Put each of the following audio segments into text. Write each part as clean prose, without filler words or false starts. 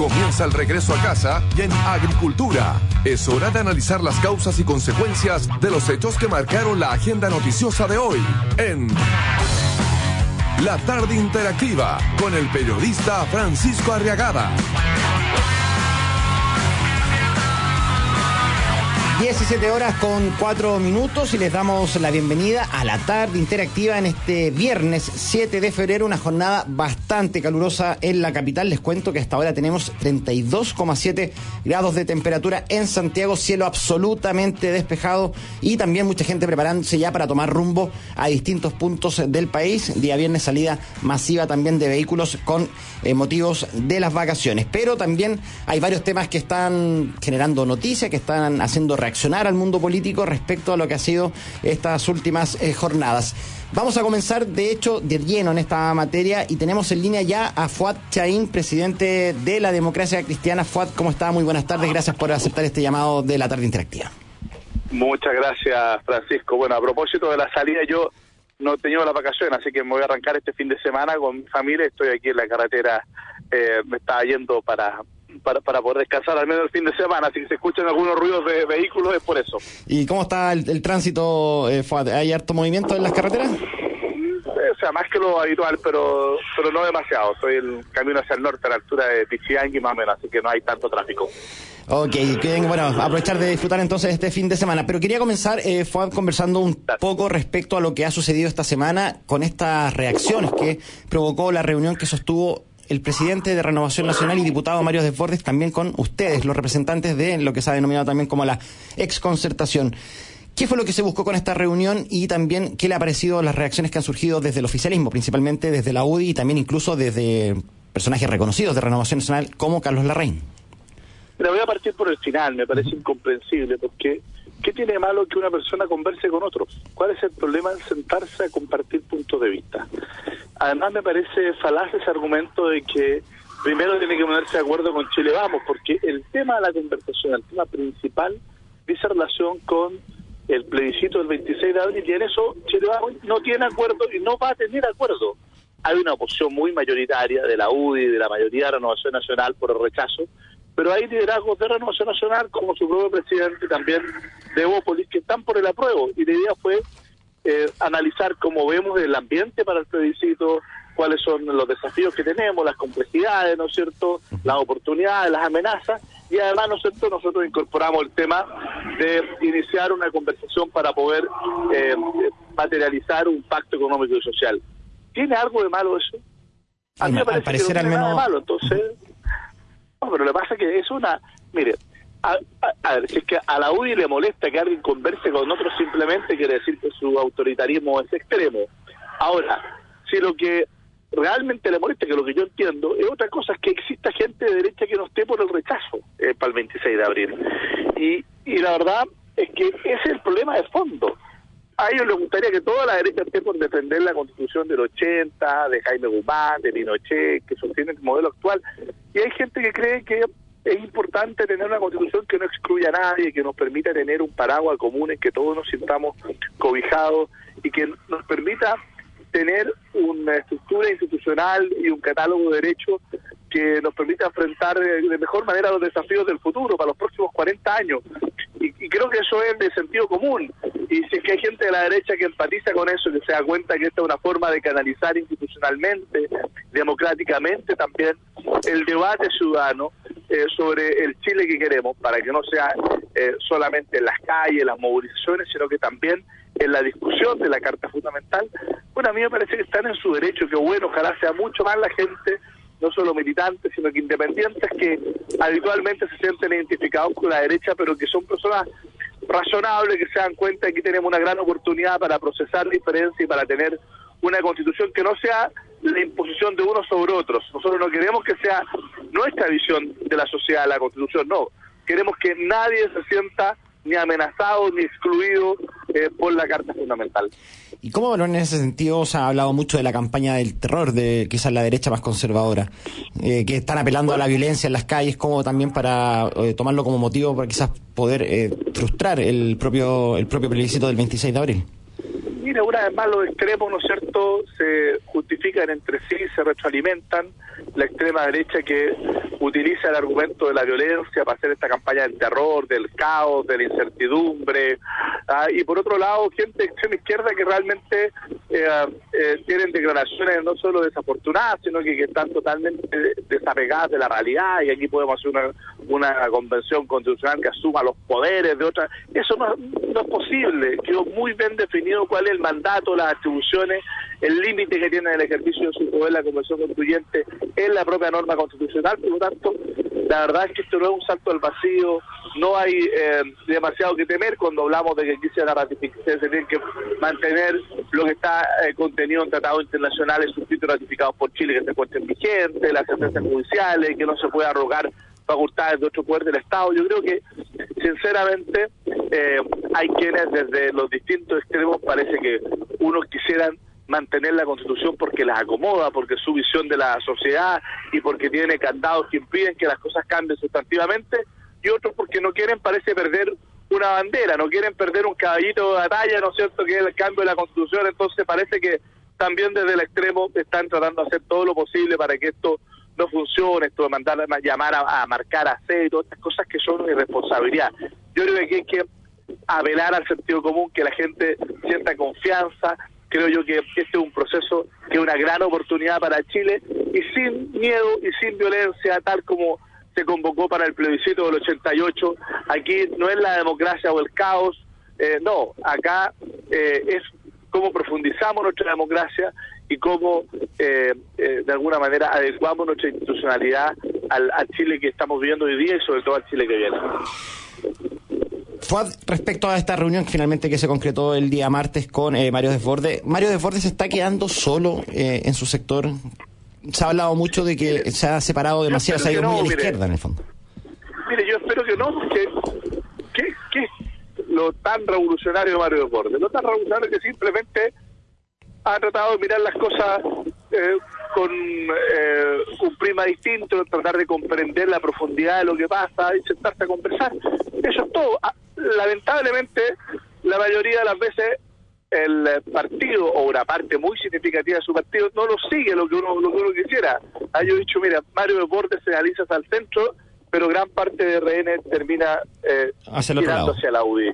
Comienza el regreso a casa y en Agricultura. Es hora de analizar las causas y consecuencias de los hechos que marcaron la agenda noticiosa de hoy en La Tarde Interactiva con el periodista Francisco Arriagada. 17:04 y les damos la bienvenida a La Tarde Interactiva en este viernes 7 de febrero, una jornada bastante calurosa en la capital. Les cuento que hasta ahora tenemos 32,7 grados de temperatura en Santiago, cielo absolutamente despejado y también mucha gente preparándose ya para tomar rumbo a distintos puntos del país. Día viernes salida masiva también de vehículos con motivos de las vacaciones, pero también hay varios temas que están generando noticias, que están haciendo reaccionar al mundo político respecto a lo que ha sido estas últimas jornadas. Vamos a comenzar, de hecho, de lleno en esta materia y tenemos en línea ya a Fuad Chahín, presidente de la Democracia Cristiana. Fuad, ¿cómo está? Muy buenas tardes, gracias por aceptar este llamado de La Tarde Interactiva. Muchas gracias, Francisco. Bueno, a propósito de la salida, yo no he tenido la vacación, así que me voy a arrancar este fin de semana con mi familia. Estoy aquí en la carretera, me estaba yendo para poder descansar al menos el fin de semana, así que se escuchan algunos ruidos de vehículos, es por eso. ¿Y cómo está el tránsito, Fuad? ¿Hay harto movimiento en las carreteras? O sea, más que lo habitual, pero no demasiado. Estoy en camino hacia el norte, a la altura de Pichiangui más o menos, así que no hay tanto tráfico. Ok, bueno, aprovechar de disfrutar entonces este fin de semana. Pero quería comenzar, Fuad, conversando un poco respecto a lo que ha sucedido esta semana con estas reacciones que provocó la reunión que sostuvo el presidente de Renovación Nacional y diputado Mario Desbordes, también con ustedes, los representantes de lo que se ha denominado también como la exconcertación. ¿Qué fue lo que se buscó con esta reunión y también qué le ha parecido las reacciones que han surgido desde el oficialismo, principalmente desde la UDI y también incluso desde personajes reconocidos de Renovación Nacional como Carlos Larraín? Mira, voy a partir por el final, me parece incomprensible, porque ¿qué tiene de malo que una persona converse con otros? ¿Cuál es el problema en sentarse a compartir puntos de vista? Además, me parece falaz ese argumento de que primero tiene que ponerse de acuerdo con Chile Vamos, porque el tema de la conversación, el tema principal, dice relación con el plebiscito del 26 de abril, y en eso Chile Vamos no tiene acuerdo y no va a tener acuerdo. Hay una oposición muy mayoritaria de la UDI y de la mayoría de Renovación Nacional por el rechazo, pero hay liderazgos de Renovación Nacional, como su propio presidente, también de Bópolis, que están por el apruebo, y la idea fue analizar cómo vemos el ambiente para el plebiscito, cuáles son los desafíos que tenemos, las complejidades, ¿no es cierto?, las oportunidades, las amenazas, y además, ¿no es cierto?, nosotros incorporamos el tema de iniciar una conversación para poder materializar un pacto económico y social. ¿Tiene algo de malo eso? A mí me parece que no tiene nada de malo, entonces... No, pero lo que pasa es que es una... Mire, a ver, si es que a la UDI le molesta que alguien converse con otros, simplemente quiere decir que su autoritarismo es extremo. Ahora, si lo que realmente le molesta, que lo que yo entiendo, es otra cosa, es que exista gente de derecha que no esté por el rechazo para el 26 de abril. Y la verdad es que ese es el problema de fondo. A ellos les gustaría que toda la derecha esté por defender la Constitución del 80, de Jaime Guzmán, de Pinochet, que sostiene el modelo actual. Y hay gente que cree que es importante tener una Constitución que no excluya a nadie, que nos permita tener un paraguas común en que todos nos sintamos cobijados y que nos permita tener una estructura institucional y un catálogo de derechos que nos permita enfrentar de mejor manera los desafíos del futuro para los próximos 40 años. Y creo que eso es de sentido común. Y si es que hay gente de la derecha que empatiza con eso, que se da cuenta que esta es una forma de canalizar institucionalmente, democráticamente también, el debate ciudadano sobre el Chile que queremos, para que no sea solamente en las calles, las movilizaciones, sino que también en la discusión de la Carta Fundamental. Bueno, a mí me parece que están en su derecho, que bueno, ojalá sea mucho más la gente, no solo militantes, sino que independientes que habitualmente se sienten identificados con la derecha, pero que son personas razonables, que se dan cuenta de que tenemos una gran oportunidad para procesar diferencias y para tener una constitución que no sea la imposición de unos sobre otros. Nosotros no queremos que sea nuestra visión de la sociedad la constitución, no. Queremos que nadie se sienta ni amenazado ni excluido por la Carta Fundamental. ¿Y cómo valor en ese sentido? Se ha hablado mucho de la campaña del terror de quizás la derecha más conservadora, que están apelando a la violencia en las calles, como también para tomarlo como motivo para quizás poder frustrar el propio plebiscito del 26 de abril. Mira, una vez más los extremos, ¿no es cierto?, se justifican entre sí, se retroalimentan. La extrema derecha que utiliza el argumento de la violencia para hacer esta campaña del terror, del caos, de la incertidumbre, y por otro lado gente de extrema izquierda que realmente tienen declaraciones no solo desafortunadas, sino que están totalmente desapegadas de la realidad, y aquí podemos hacer una convención constitucional que asuma los poderes de otra. Eso no es posible. Quedó muy bien definido cuál es el mandato, las atribuciones, el límite que tiene el ejercicio de su poder la Convención Constituyente en la propia norma constitucional. Por lo tanto, la verdad es que esto no es un salto al vacío, no hay demasiado que temer cuando hablamos de que aquí se tiene que mantener lo que está contenido en tratados internacionales suscritos y ratificados por Chile, que se encuentren vigentes, las sentencias judiciales, que no se pueda arrogar facultades de otro poder del Estado. Yo creo que, sinceramente, hay quienes desde los distintos extremos parece que unos quisieran mantener la Constitución porque las acomoda, porque es su visión de la sociedad y porque tiene candados que impiden que las cosas cambien sustantivamente, y otros porque no quieren, parece, perder una bandera, no quieren perder un caballito de batalla, ¿no es cierto?, que es el cambio de la Constitución. Entonces parece que también desde el extremo están tratando de hacer todo lo posible para que esto no funcione, esto de llamar a marcar a C y todas estas cosas que son una irresponsabilidad. Yo creo que hay que apelar al sentido común, que la gente sienta confianza. Creo yo que este es un proceso que es una gran oportunidad para Chile, y sin miedo y sin violencia, tal como se convocó para el plebiscito del 88. Aquí no es la democracia o el caos, no, acá es cómo profundizamos nuestra democracia y cómo de alguna manera adecuamos nuestra institucionalidad al Chile que estamos viviendo hoy día y sobre todo al Chile que viene. Fuad, respecto a esta reunión finalmente que se concretó el día martes con Mario Desbordes, ¿Mario Desbordes se está quedando solo en su sector? Se ha hablado mucho de que se ha separado demasiado, se ha ido muy a la izquierda en el fondo. Mire, yo espero que no, porque ¿qué es lo tan revolucionario de Mario Desbordes? Lo tan revolucionario que simplemente ha tratado de mirar las cosas con un prisma distinto, tratar de comprender la profundidad de lo que pasa y sentarse a conversar. Eso es todo. Lamentablemente, la mayoría de las veces el partido, o una parte muy significativa de su partido, no lo sigue lo que uno quisiera. Yo he dicho, mira, Mario Desbordes se realiza hacia el centro, pero gran parte de RN termina tirando hacia la UDI.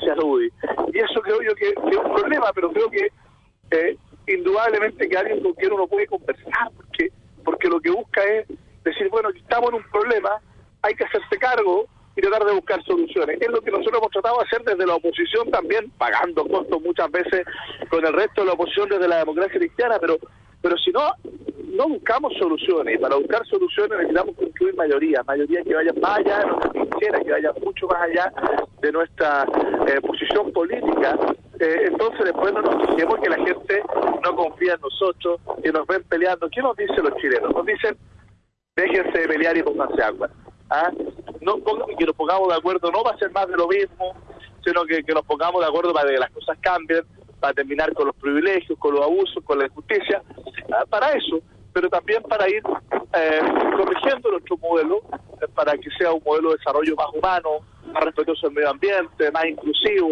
Y eso creo yo que es un problema, pero creo que indudablemente que alguien con quien uno puede conversar, porque lo que busca es decir, bueno, estamos en un problema, hay que hacerse cargo y tratar de buscar soluciones. Es lo que nosotros hemos tratado de hacer desde la oposición también, pagando costos muchas veces con el resto de la oposición desde la democracia cristiana, pero si no buscamos soluciones, y para buscar soluciones necesitamos construir mayorías que vayan más allá de nuestra trinchera, que vayan mucho más allá de nuestra posición política. Entonces después no nos quejemos que la gente no confía en nosotros, que nos ven peleando. ¿Qué nos dicen los chilenos? Nos dicen, déjense de pelear y pónganse agua. No que nos pongamos de acuerdo, no va a ser más de lo mismo, sino que nos pongamos de acuerdo para que las cosas cambien, para terminar con los privilegios, con los abusos, con la injusticia, para eso, pero también para ir corrigiendo nuestro modelo, para que sea un modelo de desarrollo más humano, más respetuoso del medio ambiente, más inclusivo,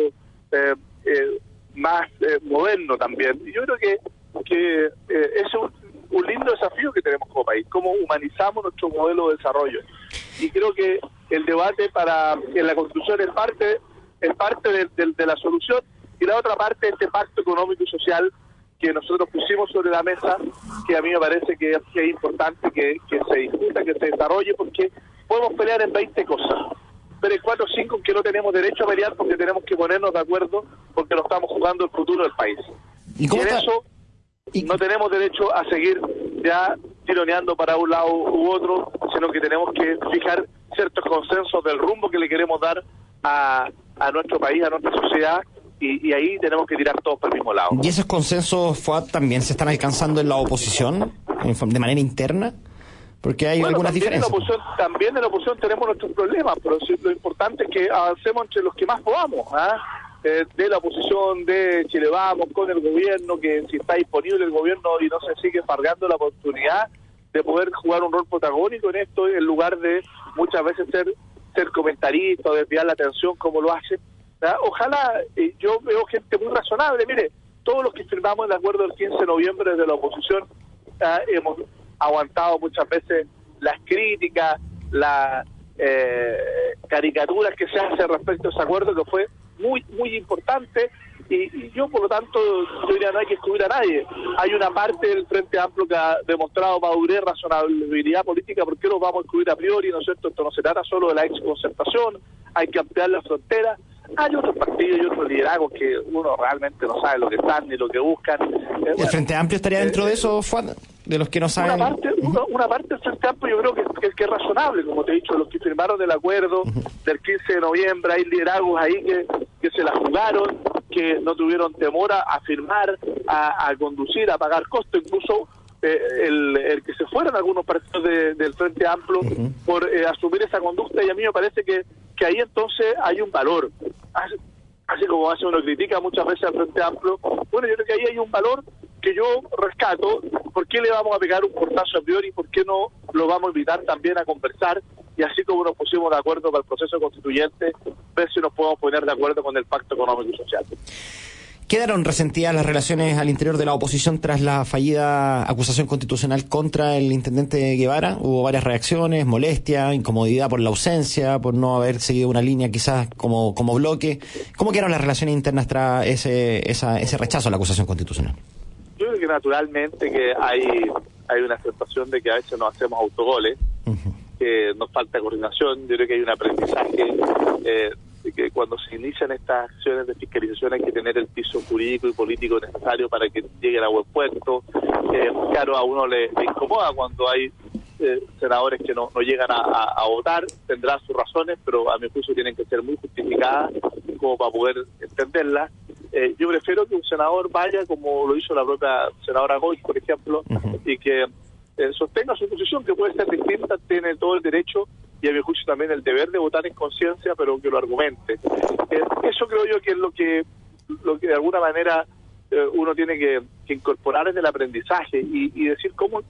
más moderno también. Y yo creo que es un lindo desafío que tenemos como país, cómo humanizamos nuestro modelo de desarrollo. Y creo que el debate en la Constitución es parte de la solución, y la otra parte es este pacto económico y social que nosotros pusimos sobre la mesa, que a mí me parece que es importante que se discuta, que se desarrolle, porque podemos pelear en 20 cosas, pero hay 4 o 5 en que no tenemos derecho a pelear porque tenemos que ponernos de acuerdo, porque nos estamos jugando el futuro del país. Y en eso no tenemos derecho a seguir ya tironeando para un lado u otro, sino que tenemos que fijar ciertos consensos del rumbo que le queremos dar a nuestro país, a nuestra sociedad, y ahí tenemos que tirar todos para el mismo lado. ¿Y esos consensos, Fuad, también se están alcanzando en la oposición, de manera interna? Porque hay algunas diferencias. También en la oposición tenemos nuestros problemas, pero lo importante es que avancemos entre los que más podamos, de la oposición, de Chile Vamos, con el gobierno, que si está disponible el gobierno y no se sigue embargando la oportunidad de poder jugar un rol protagónico en esto, en lugar de muchas veces ser comentarista o desviar la atención como lo hacen. Ojalá, yo veo gente muy razonable. Mire, todos los que firmamos el acuerdo del 15 de noviembre desde la oposición hemos aguantado muchas veces las críticas, las caricaturas que se hacen respecto a ese acuerdo, que fue muy importante, y yo, por lo tanto, yo diría, no hay que excluir a nadie. Hay una parte del Frente Amplio que ha demostrado madurez, razonabilidad política. ¿Por qué los vamos a excluir a priori? ¿No es cierto? Esto no se trata solo de la exconcertación, hay que ampliar la frontera. Hay otros partidos y otros liderazgos que uno realmente no sabe lo que están ni lo que buscan. ¿El Frente Amplio estaría dentro de eso, Fuad? De los que no saben. Una parte del Frente Amplio yo creo que es razonable, como te he dicho, los que firmaron el acuerdo del 15 de noviembre, hay liderazgos ahí que se la jugaron, que no tuvieron temor a firmar, a conducir, a pagar costos, incluso el que se fueran algunos partidos del Frente Amplio por asumir esa conducta, y a mí me parece que ahí entonces hay un valor. Así como hace uno critica muchas veces al Frente Amplio, bueno, yo creo que ahí hay un valor que yo rescato. ¿Por qué le vamos a pegar un portazo a priori? ¿Por qué no lo vamos a invitar también a conversar? Y así como nos pusimos de acuerdo para el proceso constituyente, ver si nos podemos poner de acuerdo con el Pacto Económico y Social. ¿Quedaron resentidas las relaciones al interior de la oposición tras la fallida acusación constitucional contra el intendente Guevara? Hubo varias reacciones, molestia, incomodidad por la ausencia, por no haber seguido una línea quizás como bloque. ¿Cómo quedaron las relaciones internas tras ese rechazo a la acusación constitucional? Yo creo que naturalmente que hay una sensación de que a veces nos hacemos autogoles, que nos falta coordinación. Yo creo que hay un aprendizaje que cuando se inician estas acciones de fiscalización hay que tener el piso jurídico y político necesario para que lleguen a buen puerto. Claro, a uno le incomoda cuando hay senadores que no llegan a votar, tendrá sus razones, pero a mi juicio tienen que ser muy justificadas como para poder entenderlas. Yo prefiero que un senador vaya como lo hizo la propia senadora Goy, por ejemplo, y que sostenga su posición, que puede ser distinta, tiene todo el derecho y a mi juicio también el deber de votar en conciencia, pero que lo argumente. Eso creo yo que es lo que de alguna manera uno tiene que incorporar en el aprendizaje y decir cómo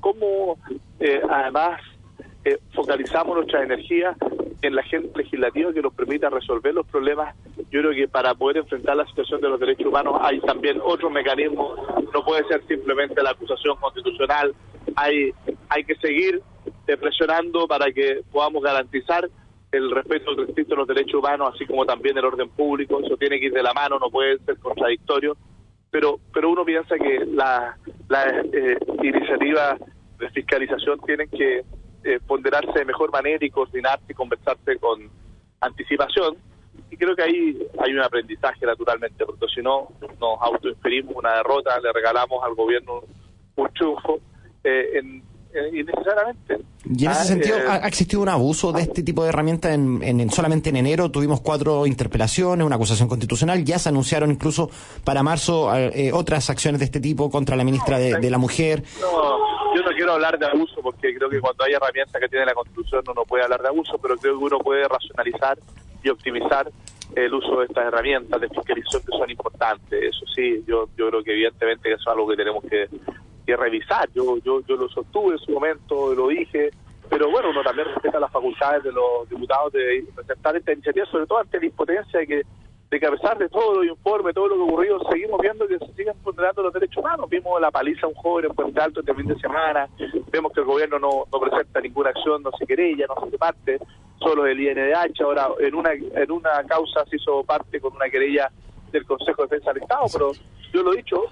además focalizamos nuestra energía en la agenda legislativa que nos permita resolver los problemas. Yo creo que para poder enfrentar la situación de los derechos humanos hay también otros mecanismos, no puede ser simplemente la acusación constitucional, hay que seguir presionando para que podamos garantizar el respeto restricto a los derechos humanos, así como también el orden público. Eso tiene que ir de la mano, no puede ser contradictorio, pero uno piensa que las iniciativas de fiscalización tienen que ponderarse de mejor manera y coordinarse y conversarse con anticipación, y creo que ahí hay un aprendizaje naturalmente, porque si no nos autoinferimos una derrota, le regalamos al gobierno un triunfo innecesariamente. Y en ese sentido, ¿ha existido un abuso de este tipo de herramientas? Solamente en enero tuvimos 4 interpelaciones, una acusación constitucional, ya se anunciaron incluso para marzo otras acciones de este tipo contra la ministra de la Mujer. No, yo no quiero hablar de abuso porque creo que cuando hay herramientas que tiene la Constitución uno puede hablar de abuso, pero creo que uno puede racionalizar y optimizar el uso de estas herramientas de fiscalización que son importantes. Eso sí, yo creo que evidentemente eso es algo que tenemos que revisar. Yo lo sostuve en su momento, lo dije, pero bueno, uno también respeta las facultades de los diputados de presentar esta iniciativa, sobre todo ante la impotencia de que a pesar de todo los informes, todo lo que ocurrió, seguimos viendo que se siguen ponderando los derechos humanos. Vimos la paliza a un joven en Puente Alto este fin de semana, vemos que el gobierno no presenta ninguna acción, no se querella, no se parte, solo el INDH. Ahora en una causa se hizo parte con una querella del Consejo de Defensa del Estado, pero yo lo he dicho,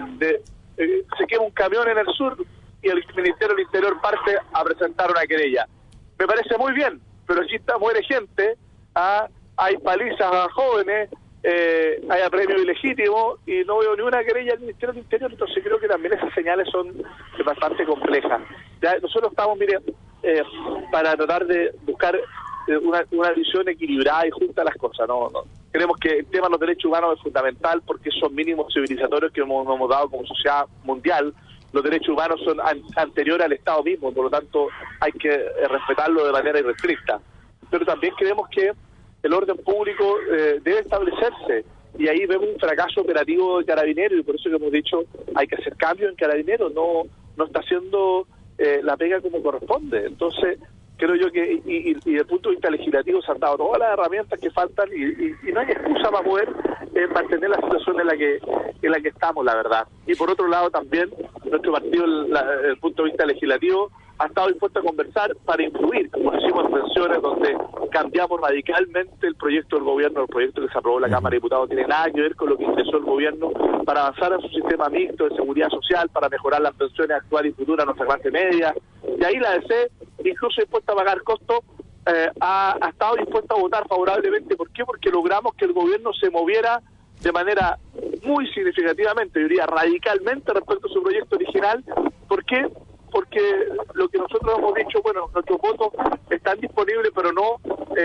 se quema un camión en el sur y el Ministerio del Interior parte a presentar una querella. Me parece muy bien, pero aquí muere gente, hay palizas a jóvenes, hay apremios ilegítimos y no veo ni una querella del Ministerio del Interior. Entonces creo que también esas señales son bastante complejas. Ya nosotros estamos, para tratar de buscar una visión equilibrada y justa a las cosas. No creemos que el tema de los derechos humanos es fundamental porque son mínimos civilizatorios que nos hemos dado como sociedad mundial. Los derechos humanos son anteriores al Estado mismo, por lo tanto hay que respetarlo de manera irrestricta. Pero también creemos que el orden público debe establecerse, y ahí vemos un fracaso operativo de Carabineros, y por eso que hemos dicho hay que hacer cambios en Carabineros. No está haciendo la pega como corresponde. Entonces creo yo que y desde el punto de vista legislativo se han dado todas las herramientas que faltan y no hay excusa para poder mantener la situación en la que estamos, la verdad. Y por otro lado también nuestro partido, desde el punto de vista legislativo, ha estado dispuesta a conversar para influir, como hicimos en pensiones, donde cambiamos radicalmente el proyecto del gobierno. El proyecto que se aprobó en la Cámara de Diputados tiene nada que ver con lo que ingresó el gobierno para avanzar en su sistema mixto de seguridad social, para mejorar las pensiones actuales y futuras de nuestra clase media. Y ahí la DC, incluso dispuesta a pagar costos, ha estado dispuesta a votar favorablemente. ¿Por qué? Porque logramos que el gobierno se moviera de manera muy significativamente, yo diría radicalmente, respecto a su proyecto original. ¿Por qué? Porque lo que nosotros hemos dicho, bueno, nuestros votos están disponibles, pero no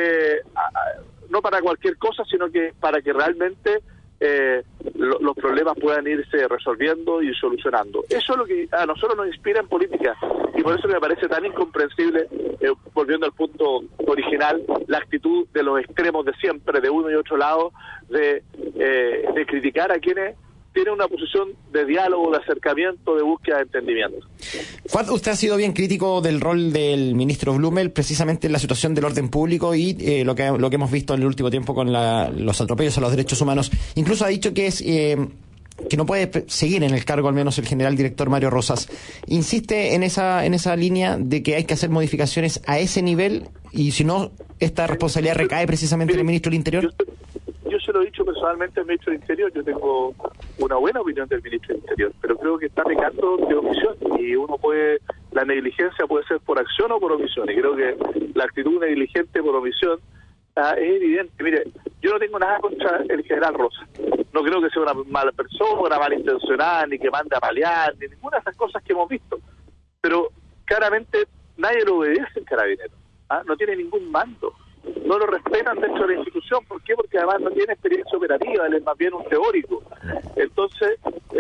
para cualquier cosa, sino que para que realmente los problemas puedan irse resolviendo y solucionando. Eso es lo que a nosotros nos inspira en política, y por eso me parece tan incomprensible, volviendo al punto original, la actitud de los extremos de siempre, de uno y otro lado, de criticar a quienes tienen una posición de diálogo, de acercamiento, de búsqueda de entendimiento. Fuad, usted ha sido bien crítico del rol del ministro Blumel, precisamente en la situación del orden público y lo que hemos visto en el último tiempo con los atropellos a los derechos humanos. Incluso ha dicho que que no puede seguir en el cargo, al menos el general director Mario Rosas. Insiste en esa línea de que hay que hacer modificaciones a ese nivel, y si no, esta responsabilidad recae precisamente en el ministro del Interior. Yo se lo he dicho personalmente al ministro del Interior. Yo tengo una buena opinión del ministro del Interior, pero creo que está pecando de omisión, y la negligencia puede ser por acción o por omisión, y creo que la actitud negligente por omisión es evidente. Mire, yo no tengo nada contra el general Rosas, no creo que sea una mala persona, malintencionada, ni que mande a paliar, ni ninguna de esas cosas que hemos visto, pero claramente nadie lo obedece en Carabineros, no tiene ningún mando, no lo respetan dentro de la institución. ¿Por qué? Porque además no tiene experiencia operativa, él es más bien un teórico. Entonces,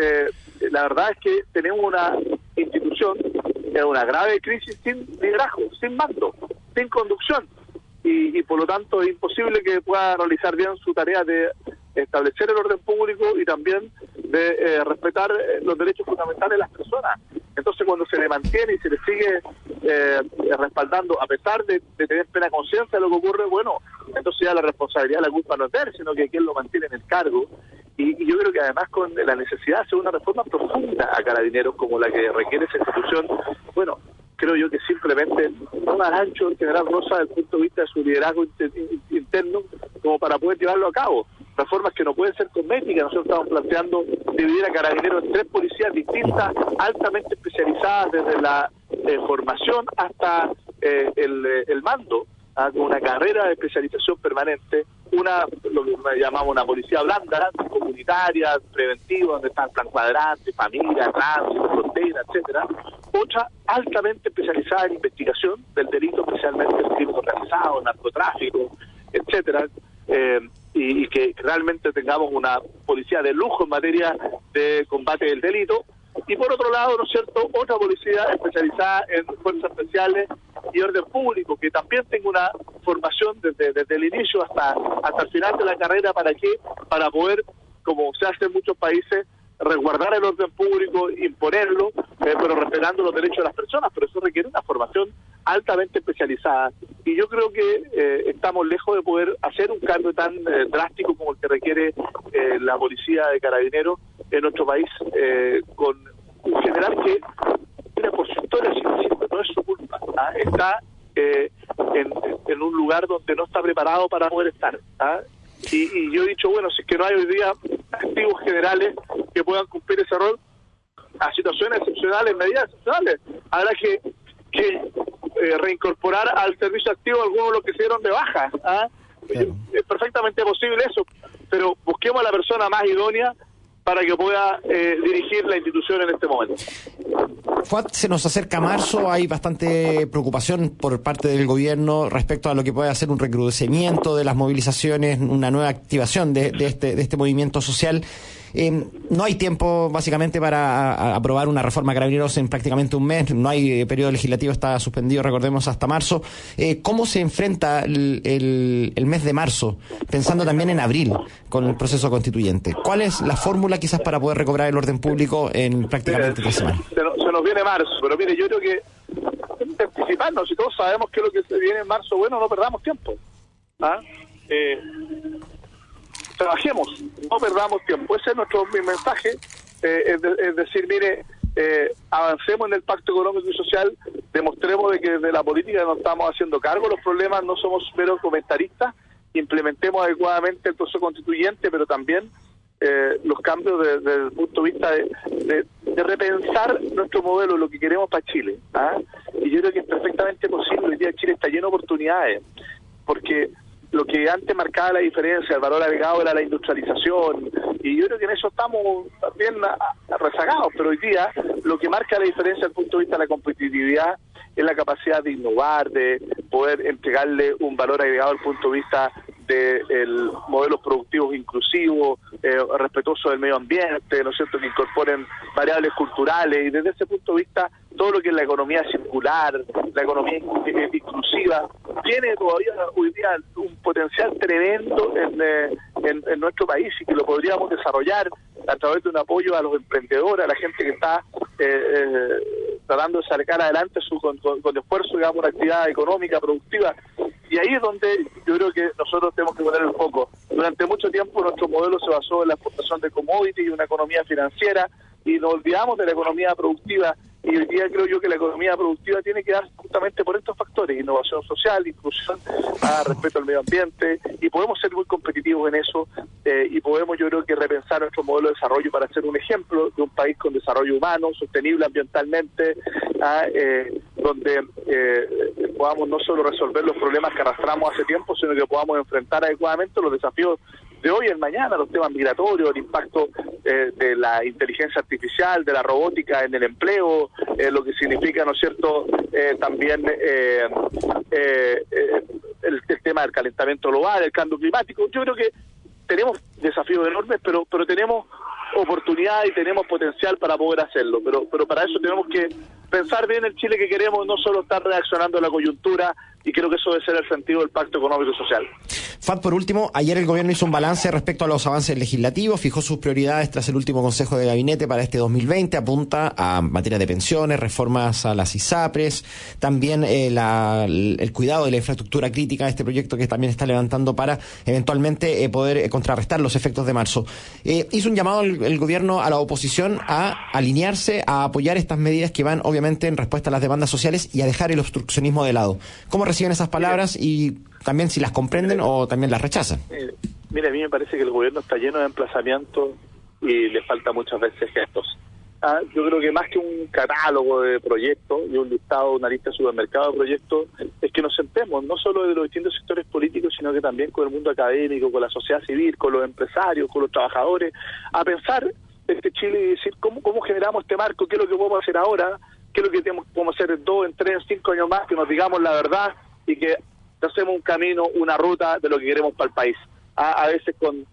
la verdad es que tenemos una institución en una grave crisis sin liderazgo, sin mando, sin conducción, y por lo tanto es imposible que pueda realizar bien su tarea de establecer el orden público y también de respetar los derechos fundamentales de las personas. Entonces, cuando se le mantiene y se le sigue respaldando, a pesar de tener plena conciencia de lo que ocurre, bueno, entonces ya la responsabilidad, la culpa no es de él, sino que quien lo mantiene en el cargo. Y yo creo que además, con la necesidad de hacer una reforma profunda a Carabineros como la que requiere esa institución, bueno, creo yo que simplemente no da ancho el general Rosa desde el punto de vista de su liderazgo interno como para poder llevarlo a cabo. Reformas que no pueden ser cosméticas. Nosotros estamos planteando dividir a Carabineros en 3 policías distintas, altamente especializadas desde la formación hasta el mando, con una carrera de especialización permanente, lo que llamamos una policía blanda, comunitaria, preventiva, donde están plan cuadrante, familia, tránsito, frontera, etcétera. Otra altamente especializada en investigación del delito, especialmente el crimen organizado, el narcotráfico, etcétera, y que realmente tengamos una policía de lujo en materia de combate del delito. Y por otro lado, ¿no es cierto?, otra policía especializada en fuerzas especiales y orden público, que también tenga una formación desde el inicio hasta el final de la carrera. ¿Para qué? Para poder, como se hace en muchos países, resguardar el orden público, imponerlo, pero respetando los derechos de las personas. Pero eso requiere una formación altamente especializada, y yo creo que estamos lejos de poder hacer un cambio tan drástico como el que requiere la policía de Carabineros en nuestro país, con un general que, mira, por su historia, no es su culpa, está en un lugar donde no está preparado para poder estar. Y yo he dicho, bueno, si es que no hay hoy día activos generales que puedan cumplir ese rol, a situaciones excepcionales, medidas excepcionales, habrá que reincorporar al servicio activo algunos de los que se dieron de baja. Claro. Es perfectamente posible eso, pero busquemos a la persona más idónea para que pueda dirigir la institución en este momento. Fuad, se nos acerca marzo, hay bastante preocupación por parte del gobierno respecto a lo que puede ser un recrudecimiento de las movilizaciones, una nueva activación de este movimiento social. No hay tiempo básicamente para aprobar una reforma a Carabineros en prácticamente un mes, no hay periodo legislativo, está suspendido, recordemos, hasta marzo. ¿Cómo se enfrenta el mes de marzo, pensando también en abril con el proceso constituyente? ¿Cuál es la fórmula quizás para poder recobrar el orden público en prácticamente 3 semanas? Se nos viene marzo, pero mire, yo creo que anticiparnos, si todos sabemos que es lo que se viene en marzo, bueno, no perdamos tiempo. Trabajemos, no perdamos tiempo. Ese es nuestro mensaje, es decir, mire, avancemos en el pacto económico y social, demostremos de que desde la política nos estamos haciendo cargo de los problemas, no somos meros comentaristas, implementemos adecuadamente el proceso constituyente, pero también los cambios desde el punto de vista de repensar nuestro modelo, lo que queremos para Chile. Y yo creo que es perfectamente posible. Hoy día Chile está lleno de oportunidades, porque lo que antes marcaba la diferencia, el valor agregado, era la industrialización, y yo creo que en eso estamos también rezagados, pero hoy día lo que marca la diferencia desde el punto de vista de la competitividad es la capacidad de innovar, de poder entregarle un valor agregado desde el punto de vista de modelos productivos inclusivos, respetuosos del medio ambiente, ¿no es cierto?, que incorporen variables culturales, y desde ese punto de vista todo lo que es la economía circular, la economía inclusiva, tiene todavía hoy día un potencial tremendo en nuestro país, y que lo podríamos desarrollar a través de un apoyo a los emprendedores, a la gente que está tratando de sacar adelante con esfuerzo, digamos, una actividad económica, productiva. Y ahí es donde yo creo que nosotros tenemos que poner el foco. Durante mucho tiempo nuestro modelo se basó en la exportación de commodities y una economía financiera, y nos olvidamos de la economía productiva, y hoy día creo yo que la economía productiva tiene que dar justamente por estos factores: innovación social, inclusión, respeto al medio ambiente, y podemos ser muy competitivos en eso, y podemos, yo creo que, repensar nuestro modelo de desarrollo para ser un ejemplo de un país con desarrollo humano, sostenible ambientalmente, donde podamos no solo resolver los problemas que arrastramos hace tiempo, sino que podamos enfrentar adecuadamente los desafíos de hoy en mañana, los temas migratorios, el impacto de la inteligencia artificial, de la robótica en el empleo, lo que significa, ¿no es cierto?, también el tema del calentamiento global, el cambio climático. Yo creo que tenemos desafíos enormes, pero tenemos oportunidad y tenemos potencial para poder hacerlo, pero para eso tenemos que pensar bien el Chile que queremos, no solo estar reaccionando a la coyuntura, y creo que eso debe ser el sentido del Pacto Económico y Social. Fat, por último, ayer el gobierno hizo un balance respecto a los avances legislativos, fijó sus prioridades tras el último Consejo de Gabinete para este 2020, apunta a materia de pensiones, reformas a las ISAPRES, también el cuidado de la infraestructura crítica, este proyecto que también está levantando para eventualmente poder contrarrestar los efectos de marzo. Hizo un llamado el gobierno a la oposición a alinearse, a apoyar estas medidas que van obviamente en respuesta a las demandas sociales y a dejar el obstruccionismo de lado. ¿Cómo reciben esas palabras y también si las comprenden o también las rechazan? Mira, a mí me parece que el gobierno está lleno de emplazamientos y le falta muchas veces gestos. Yo creo que más que un catálogo de proyectos y un listado, una lista de supermercado de proyectos, es que nos sentemos, no solo de los distintos sectores políticos, sino que también con el mundo académico, con la sociedad civil, con los empresarios, con los trabajadores, a pensar este Chile y decir cómo generamos este marco, qué es lo que podemos hacer ahora, qué es lo que podemos hacer en 2, en 3, en 5 años más, que nos digamos la verdad y que hacemos un camino, una ruta de lo que queremos para el país. A veces con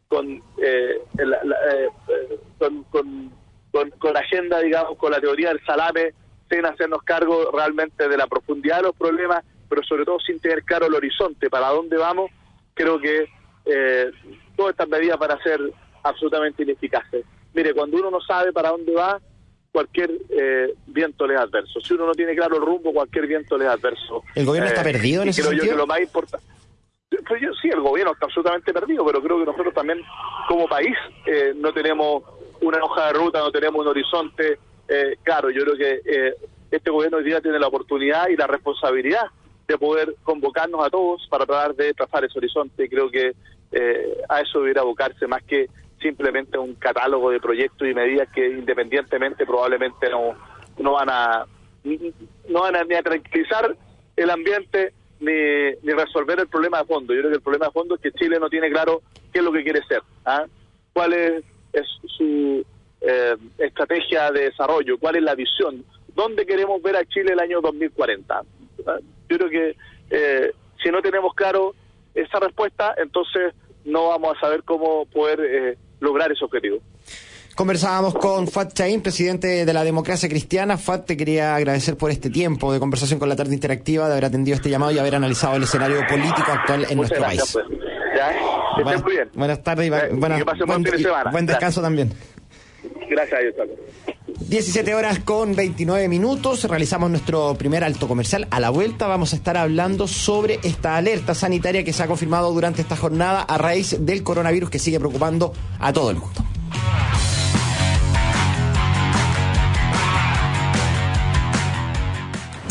la agenda, digamos, con la teoría del salame, sin hacernos cargo realmente de la profundidad de los problemas, pero sobre todo sin tener claro el horizonte, para dónde vamos. Creo que todas estas medidas van a ser absolutamente ineficaces. Mire, cuando uno no sabe para dónde va, cualquier viento le es adverso. Si uno no tiene claro el rumbo, cualquier viento le es adverso. ¿El gobierno está perdido en ese sentido? Creo yo que lo más importante... Sí, el gobierno está absolutamente perdido, pero creo que nosotros también, como país, no tenemos una hoja de ruta, no tenemos un horizonte claro. Yo creo que este gobierno hoy día tiene la oportunidad y la responsabilidad de poder convocarnos a todos para tratar de trazar ese horizonte, y creo que a eso debería abocarse, más que simplemente un catálogo de proyectos y medidas que independientemente probablemente no van a ni a tranquilizar el ambiente ni resolver el problema de fondo. Yo creo que el problema de fondo es que Chile no tiene claro qué es lo que quiere ser, cuál es su estrategia de desarrollo, cuál es la visión, dónde queremos ver a Chile el año 2040. Yo creo que si no tenemos claro esa respuesta, entonces no vamos a saber cómo poder lograr ese objetivo. Conversábamos con Fat Chaín, presidente de la Democracia Cristiana. Fat, te quería agradecer por este tiempo de conversación con la tarde interactiva, de haber atendido este llamado y haber analizado el escenario político actual en nuestro país. Pues. Que estén muy bien. Buenas tardes y buen descanso también. Gracias a Dios. 17 horas con 29 minutos, realizamos nuestro primer alto comercial. A la vuelta vamos a estar hablando sobre esta alerta sanitaria que se ha confirmado durante esta jornada a raíz del coronavirus que sigue preocupando a todo el mundo.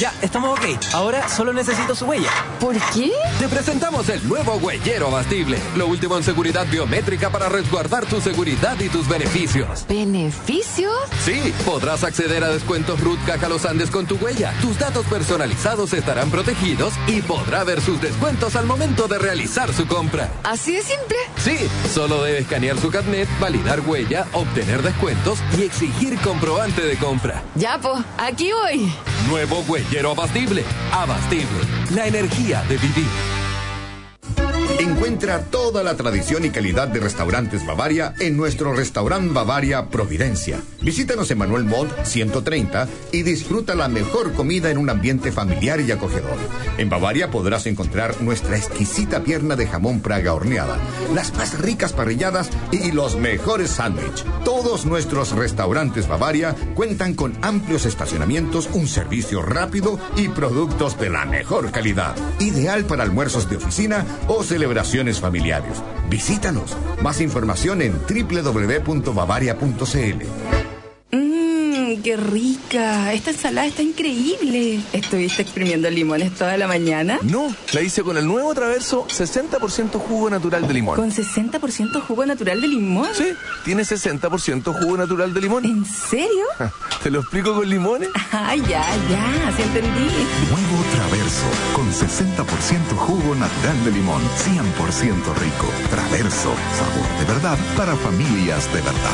Ya, estamos ok. Ahora solo necesito su huella. ¿Por qué? Te presentamos el nuevo Huellero Abastible. Lo último en seguridad biométrica para resguardar tu seguridad y tus beneficios. ¿Beneficios? Sí, podrás acceder a descuentos RUT Caja Los Andes con tu huella. Tus datos personalizados estarán protegidos y podrá ver sus descuentos al momento de realizar su compra. ¿Así de simple? Sí, solo debe escanear su carnet, validar huella, obtener descuentos y exigir comprobante de compra. Ya, pues, aquí voy. Nuevo Huellero Abastible. Abastible. La energía de vivir. Encuentra toda la tradición y calidad de Restaurantes Bavaria en nuestro Restaurant Bavaria Providencia. Visítanos en Manuel Montt 130 y disfruta la mejor comida en un ambiente familiar y acogedor. En Bavaria podrás encontrar nuestra exquisita pierna de jamón Praga horneada, las más ricas parrilladas y los mejores sándwiches. Todos nuestros Restaurantes Bavaria cuentan con amplios estacionamientos, un servicio rápido y productos de la mejor calidad. Ideal para almuerzos de oficina o celebraciones familiares. Visítanos. Más información en www.bavaria.cl. ¡Qué rica! Esta ensalada está increíble. ¿Estuviste exprimiendo limones toda la mañana? No, la hice con el nuevo Traverso 60% jugo natural de limón. ¿Con 60% jugo natural de limón? Sí, tiene 60% jugo natural de limón. ¿En serio? ¿Te lo explico con limones? Ah, ya, sí entendí. Nuevo Traverso, con 60% jugo natural de limón, 100% rico. Traverso, sabor de verdad para familias de verdad.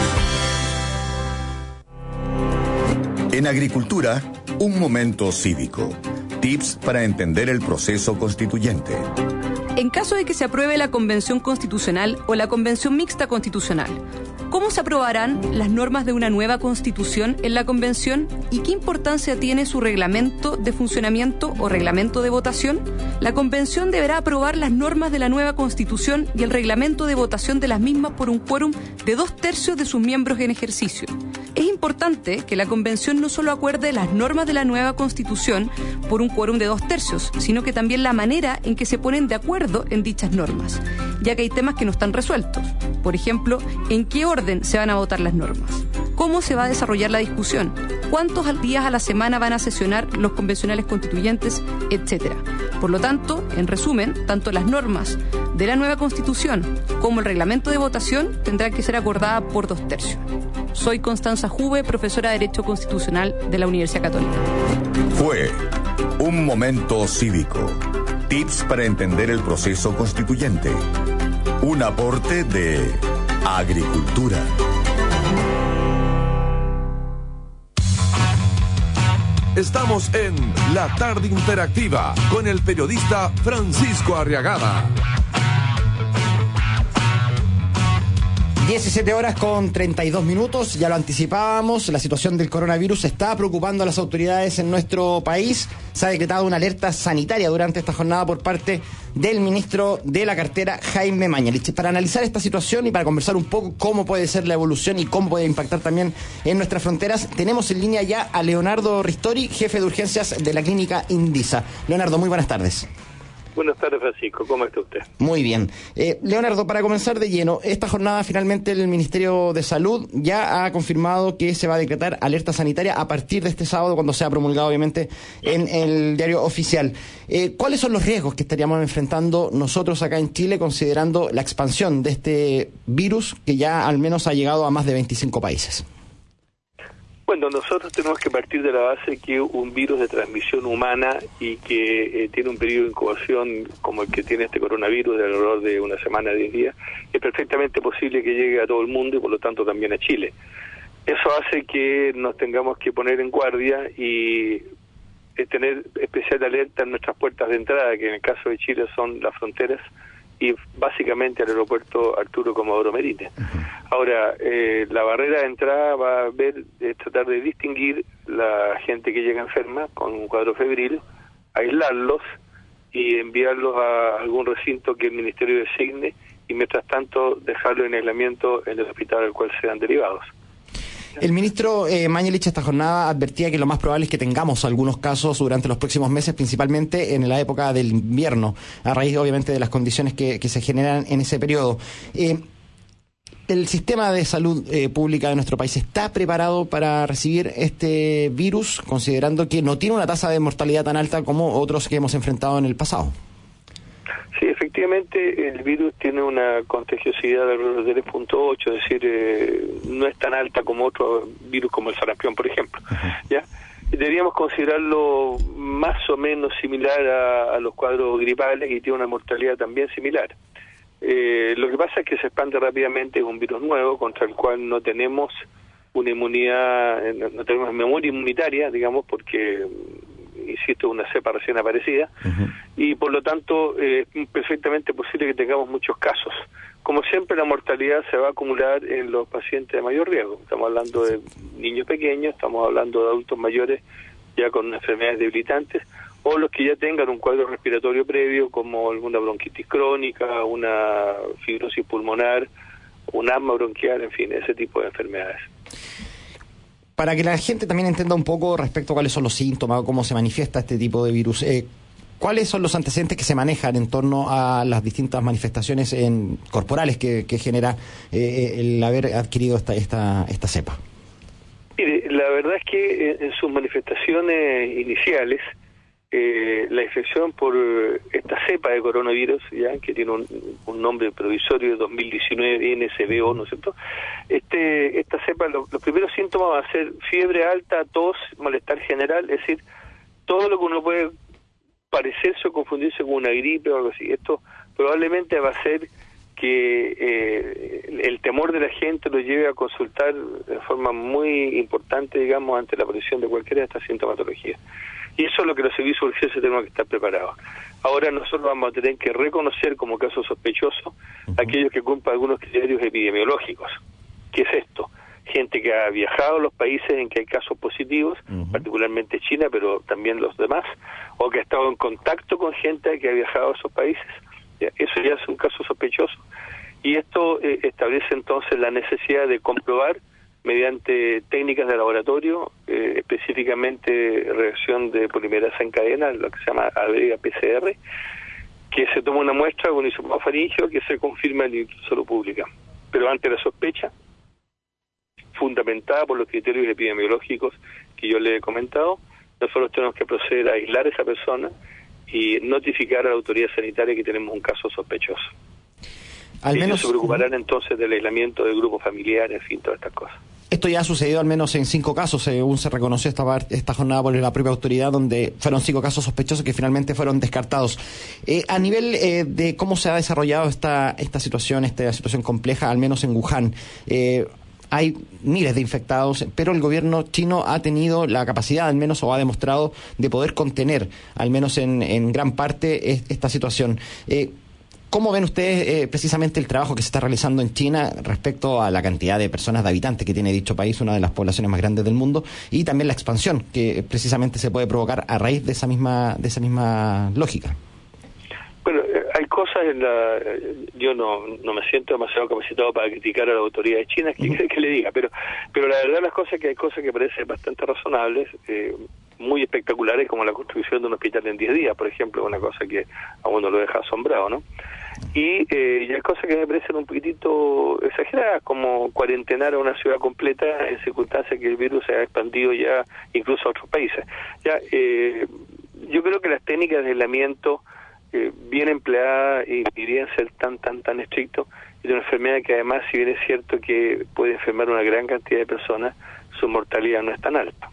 En agricultura, un momento cívico. Tips para entender el proceso constituyente. En caso de que se apruebe la Convención Constitucional o la Convención Mixta Constitucional, ¿cómo se aprobarán las normas de una nueva Constitución en la Convención y qué importancia tiene su reglamento de funcionamiento o reglamento de votación? La Convención deberá aprobar las normas de la nueva Constitución y el reglamento de votación de las mismas por un quórum de 2/3 de sus miembros en ejercicio. Es importante que la Convención no solo acuerde las normas de la nueva Constitución por un quórum de 2/3, sino que también la manera en que se ponen de acuerdo en dichas normas, ya que hay temas que no están resueltos. Por ejemplo, ¿en qué orden se van a votar las normas? ¿Cómo se va a desarrollar la discusión? ¿Cuántos días a la semana van a sesionar los convencionales constituyentes? Etcétera. Por lo tanto, en resumen, tanto las normas de la nueva Constitución como el reglamento de votación tendrán que ser acordadas por 2/3. Soy Constanza Juve, profesora de Derecho Constitucional de la Universidad Católica. Fue un momento cívico. Tips para entender el proceso constituyente. Un aporte de Agricultura. Estamos en La Tarde Interactiva con el periodista Francisco Arriagada. 17 horas con 32 minutos, ya lo anticipábamos, la situación del coronavirus está preocupando a las autoridades en nuestro país. Se ha decretado una alerta sanitaria durante esta jornada por parte del ministro de la cartera, Jaime Mañalich. Para analizar esta situación y para conversar un poco cómo puede ser la evolución y cómo puede impactar también en nuestras fronteras, tenemos en línea ya a Leonardo Ristori, jefe de urgencias de la clínica Indisa. Leonardo, muy buenas tardes. Buenas tardes, Francisco. ¿Cómo está usted? Muy bien. Leonardo, para comenzar de lleno, esta jornada finalmente el Ministerio de Salud ya ha confirmado que se va a decretar alerta sanitaria a partir de este sábado, cuando sea promulgado, obviamente, en el diario oficial. ¿Cuáles son los riesgos que estaríamos enfrentando nosotros acá en Chile, considerando la expansión de este virus que ya al menos ha llegado a más de 25 países? Bueno, nosotros tenemos que partir de la base que un virus de transmisión humana y que tiene un periodo de incubación como el que tiene este coronavirus de alrededor de una semana, 10 días, es perfectamente posible que llegue a todo el mundo y por lo tanto también a Chile. Eso hace que nos tengamos que poner en guardia y tener especial alerta en nuestras puertas de entrada, que en el caso de Chile son las fronteras y básicamente al aeropuerto Arturo Comodoro Merite. Ahora, la barrera de entrada va a tratar de distinguir la gente que llega enferma con un cuadro febril, aislarlos y enviarlos a algún recinto que el Ministerio designe y mientras tanto dejarlo en aislamiento en el hospital al cual sean derivados. El ministro Mañalich esta jornada advertía que lo más probable es que tengamos algunos casos durante los próximos meses, principalmente en la época del invierno, a raíz obviamente de las condiciones que se generan en ese periodo. ¿El sistema de salud pública de nuestro país está preparado para recibir este virus, considerando que no tiene una tasa de mortalidad tan alta como otros que hemos enfrentado en el pasado? Sí, efectivamente, el virus tiene una contagiosidad de alrededor de 3.8, es decir, no es tan alta como otro virus como el sarampión, por ejemplo. ¿Ya? Deberíamos considerarlo más o menos similar a los cuadros gripales y tiene una mortalidad también similar. Lo que pasa es que se expande rápidamente, es un virus nuevo contra el cual no tenemos una inmunidad, no tenemos memoria inmunitaria, digamos, porque, insisto, es una cepa recién aparecida, y por lo tanto es perfectamente posible que tengamos muchos casos. Como siempre, la mortalidad se va a acumular en los pacientes de mayor riesgo. Estamos hablando de niños pequeños, estamos hablando de adultos mayores ya con enfermedades debilitantes, o los que ya tengan un cuadro respiratorio previo, como alguna bronquitis crónica, una fibrosis pulmonar, un asma bronquial, en fin, ese tipo de enfermedades. Para que la gente también entienda un poco respecto a cuáles son los síntomas, cómo se manifiesta este tipo de virus, ¿cuáles son los antecedentes que se manejan en torno a las distintas manifestaciones corporales que genera el haber adquirido esta cepa? Mire, la verdad es que en sus manifestaciones iniciales, la infección por esta cepa de coronavirus, ya que tiene un nombre provisorio de 2019, NSBO, ¿no es cierto? Esta cepa, los primeros síntomas van a ser fiebre alta, tos, malestar general, es decir, todo lo que uno puede parecerse o confundirse con una gripe o algo así. Esto probablemente va a ser que el temor de la gente lo lleve a consultar de forma muy importante, digamos, ante la aparición de cualquiera de estas sintomatologías. Y eso es lo que los servicios de urgencia tenemos que estar preparados. Ahora nosotros vamos a tener que reconocer como casos sospechosos aquellos que cumplan algunos criterios epidemiológicos. ¿Qué es esto? Gente que ha viajado a los países en que hay casos positivos, particularmente China, pero también los demás, o que ha estado en contacto con gente que ha viajado a esos países. Eso ya es un caso sospechoso. Y esto establece entonces la necesidad de comprobar mediante técnicas de laboratorio, específicamente reacción de polimerasa en cadena, lo que se llama PCR, que se toma una muestra con hisopado faríngeo que se confirma y se lo publica. Pero ante la sospecha, fundamentada por los criterios epidemiológicos que yo le he comentado, nosotros tenemos que proceder a aislar a esa persona y notificar a la autoridad sanitaria que tenemos un caso sospechoso. Al menos se preocuparán entonces del aislamiento del grupo familiar, en fin, todas estas cosas. Esto ya ha sucedido al menos en 5 casos, según se reconoció esta jornada por la propia autoridad, donde fueron 5 casos sospechosos que finalmente fueron descartados. A nivel de cómo se ha desarrollado esta situación compleja, al menos en Wuhan, hay miles de infectados, pero el gobierno chino ha tenido la capacidad, al menos, o ha demostrado, de poder contener, al menos en gran parte, esta situación. ¿Cómo ven ustedes precisamente el trabajo que se está realizando en China respecto a la cantidad de personas, de habitantes que tiene dicho país, una de las poblaciones más grandes del mundo, y también la expansión que precisamente se puede provocar a raíz de esa misma lógica? Bueno, hay cosas yo no me siento demasiado capacitado para criticar a la autoridad de China, que le diga, pero la verdad las cosas es que hay cosas que parecen bastante razonables, muy espectaculares, como la construcción de un hospital en 10 días, por ejemplo, una cosa que a uno lo deja asombrado, ¿no? Y hay cosas que me parecen un poquitito exageradas, como cuarentenar a una ciudad completa en circunstancias que el virus se ha expandido ya incluso a otros países. Yo creo que las técnicas de aislamiento bien empleadas y deberían ser tan estrictos, y de una enfermedad que además, si bien es cierto que puede enfermar una gran cantidad de personas, su mortalidad no es tan alta.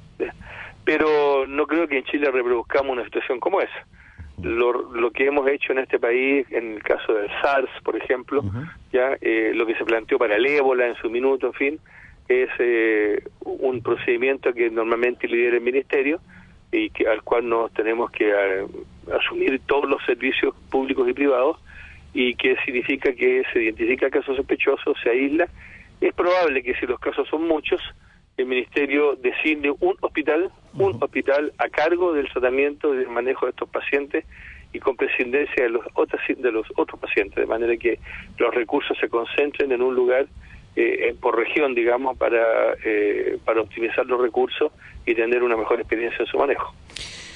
Pero no creo que en Chile reproduzcamos una situación como esa. Lo que hemos hecho en este país, en el caso del SARS, por ejemplo, lo que se planteó para el ébola en su minuto, en fin, es un procedimiento que normalmente lidera el Ministerio y al cual nos tenemos que asumir todos los servicios públicos y privados, y que significa que se identifica casos sospechosos, se aísla. Es probable que si los casos son muchos, el Ministerio designe un hospital a cargo del tratamiento y del manejo de estos pacientes, y con prescindencia de los otros pacientes, de manera que los recursos se concentren en un lugar por región, digamos, para optimizar los recursos y tener una mejor experiencia en su manejo.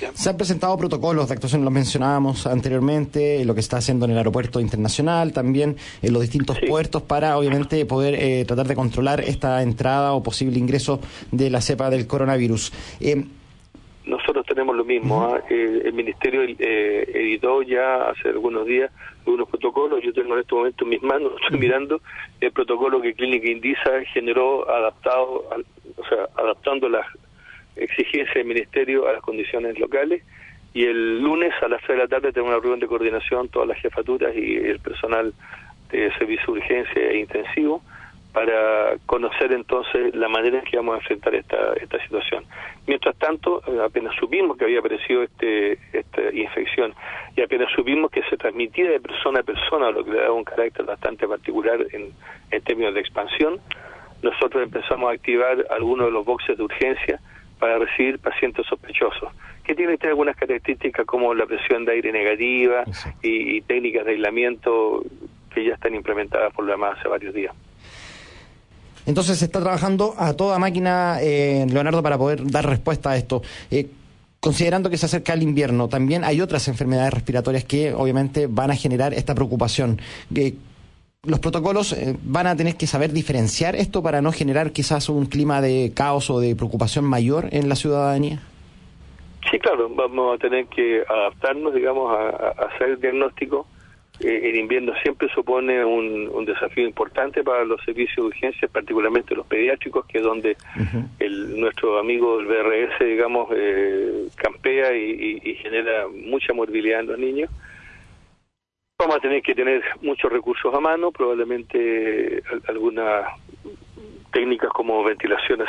¿ya? Se han presentado protocolos de actuación, los mencionábamos anteriormente, lo que está haciendo en el aeropuerto internacional, también en los distintos puertos, para obviamente poder tratar de controlar esta entrada o posible ingreso de la cepa del coronavirus. Nosotros tenemos lo mismo. El Ministerio editó ya hace algunos días algunos protocolos. Yo tengo en este momento en mis manos, estoy mirando el protocolo que Clínica Indisa generó, adaptando las exigencias del Ministerio a las condiciones locales. Y el lunes a las 3 de la tarde tenemos una reunión de coordinación, todas las jefaturas y el personal de servicio de urgencia e intensivo, para conocer entonces la manera en que vamos a enfrentar esta situación. Mientras tanto, apenas supimos que había aparecido esta infección y apenas supimos que se transmitía de persona a persona, lo que le da un carácter bastante particular en términos de expansión, nosotros empezamos a activar algunos de los boxes de urgencia para recibir pacientes sospechosos, que tienen algunas características como la presión de aire negativa y técnicas de aislamiento que ya están implementadas por lo demás hace varios días. Entonces se está trabajando a toda máquina, Leonardo, para poder dar respuesta a esto. Considerando que se acerca el invierno, también hay otras enfermedades respiratorias que obviamente van a generar esta preocupación. Los protocolos van a tener que saber diferenciar esto para no generar quizás un clima de caos o de preocupación mayor en la ciudadanía. Sí, claro, vamos a tener que adaptarnos, digamos, a hacer el diagnóstico. El invierno siempre supone un desafío importante para los servicios de urgencia, particularmente los pediátricos, que es donde nuestro amigo del BRS, digamos, campea y genera mucha morbilidad en los niños. Vamos a tener que tener muchos recursos a mano, probablemente algunas técnicas como ventilación,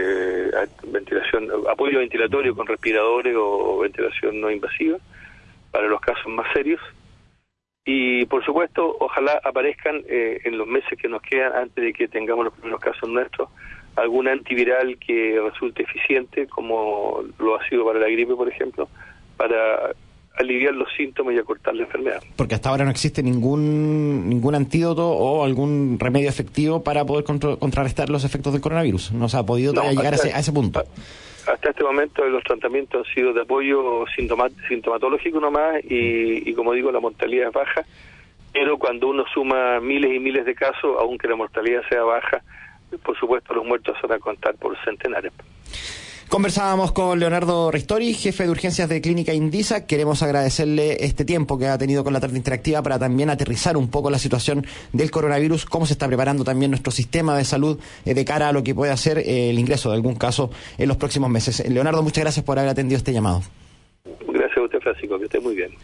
apoyo ventilatorio con respiradores o ventilación no invasiva para los casos más serios. Y por supuesto, ojalá aparezcan en los meses que nos quedan, antes de que tengamos los primeros casos nuestros, algún antiviral que resulte eficiente, como lo ha sido para la gripe, por ejemplo, para aliviar los síntomas y acortar la enfermedad. Porque hasta ahora no existe ningún antídoto o algún remedio efectivo para poder contrarrestar los efectos del coronavirus. No se ha podido llegar a ese punto. Hasta este momento los tratamientos han sido de apoyo sintomatológico nomás y como digo, la mortalidad es baja, pero cuando uno suma miles y miles de casos, aunque la mortalidad sea baja, por supuesto los muertos se van a contar por centenares. Conversábamos con Leonardo Ristori, jefe de urgencias de Clínica Indisa. Queremos agradecerle este tiempo que ha tenido con la tarde interactiva para también aterrizar un poco la situación del coronavirus, cómo se está preparando también nuestro sistema de salud de cara a lo que puede hacer el ingreso de algún caso en los próximos meses. Leonardo, muchas gracias por haber atendido este llamado. Gracias a usted, Francisco, que esté muy bien.